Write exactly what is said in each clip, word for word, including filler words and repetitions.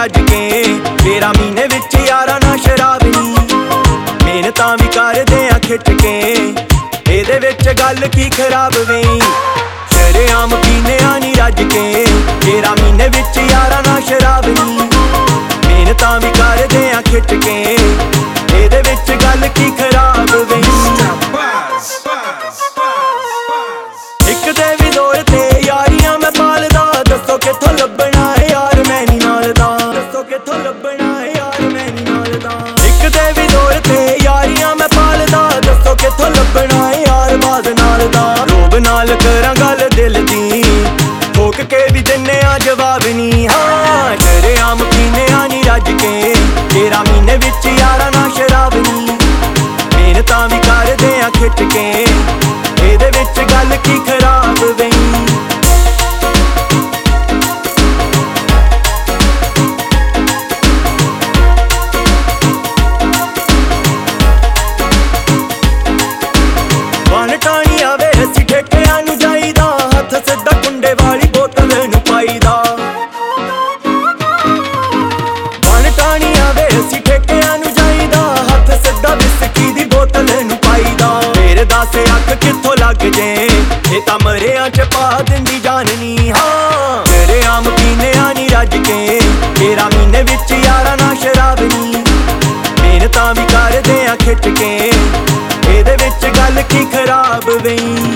रज के तेरा महीने विच यारा ना शराब नी मेहनतां भी करदे आ खिच के एदे विच गल की खराब वे शरेआम पीने आ नी रज के तेरा महीने विच यारा ना शराब नी मेहनतां भी करदे आ खिच के एदे विच गल की खराब वे इक दे भी दौर ते यारियां मैं पालदा दसो किथों लभना है यार मैं नी नालदा दसो किथों लभना है यार मैं नी नालदा इक दे भी दौर ते यारियां मैं पालदा दसो किथों लभना है यार बाज नालदा रोब नाल करां गल दिल दी ठोक के भी दिन्ने आ जवाब नी हाँ शरेआम पीने आ नी रज के तेरा महीने विच यारा ना शराब नी मेहनतां भी करदे आ खिच के एदे विच गल की खराब वे बन टाणी आवे असी ठेकिਆਂ ਨੂੰ ਜਾਈਦਾ हथ सिद्धा कुंडे वाली बोतल ਨੂੰ ਪਾਈਦਾ बन टाणी आवे असी ठेकिਆਂ ਨੂੰ ਜਾਈਦਾ हथ सिद्धा विस्की दी बोतल ਨੂੰ ਪਾਈਦਾ फिर दस अख कित्थों लग जे ये तां मरियां च पा दिंदी जान नी हाँ शरेआम पीने आ नी रज के तेरा महीने विच यारा ना शराब नी मेहनतां भी करदे आ खिच के एदे विच गल की खराब वे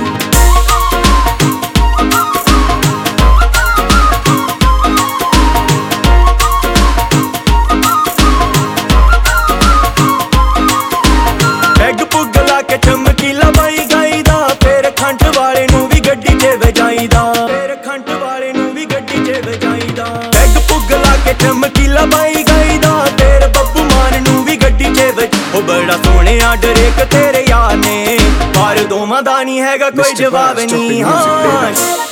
पैग पुग ला के चमकीला बाई गाईदा फिर खंड वाले नू भी गड्डी च वजाईदा फिर खंड वाले नू भी गड्डी च वजाईदा पैग पुग ला के चमकीला बाई गाईदा फिर बब्बू मान नू भी गड्डी च वज ओ बड़ा सोहणिया डरेक तेरे यार ने पर दोवां दा नहीं हैगा कोई जवाब नी हाँ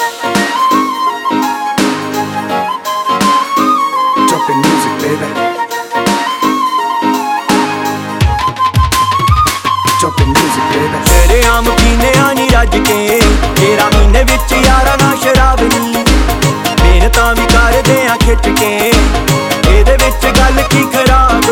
शरेआम पीने आ नी रज के तेरा महीने विच यारा ना शराब नी मेहनतां भी करदे आ खिच के एदे विच गल की खराब